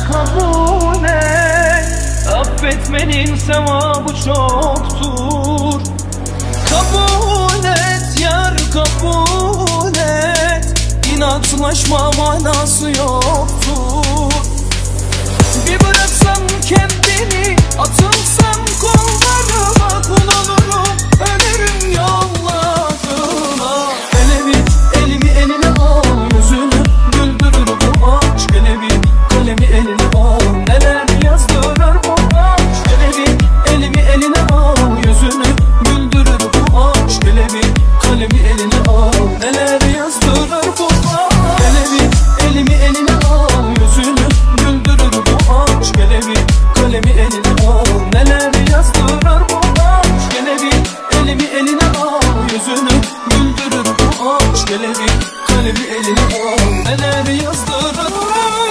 kabul et. Affetmenin sevabı çoktur. Kabul et yar, kabul et. İnatlaşma manası yoktur. Bir bıraksam kendini, atılsam kollarıma, kul olurum, ölürüm yollarına. Hele bir elimi eline al, yüzünü güldürür bu aşk. Hele bir kalemi eline al, neler yazdırır bu aşk. Hele bir elimi eline al, yüzünü güldürür bu aşk. Hele bir kalemi eline al, neler yazdırır bu aşk. Hele bir elimi eline al, yüzünü güldürür bu aşk. Hele bir kalemi eline al, neler yazdırır bu aşk. Hele bir elimi eline al, yüzünü güldürür bu aşk. Hele bir kalemi eline al, neler yazdırır.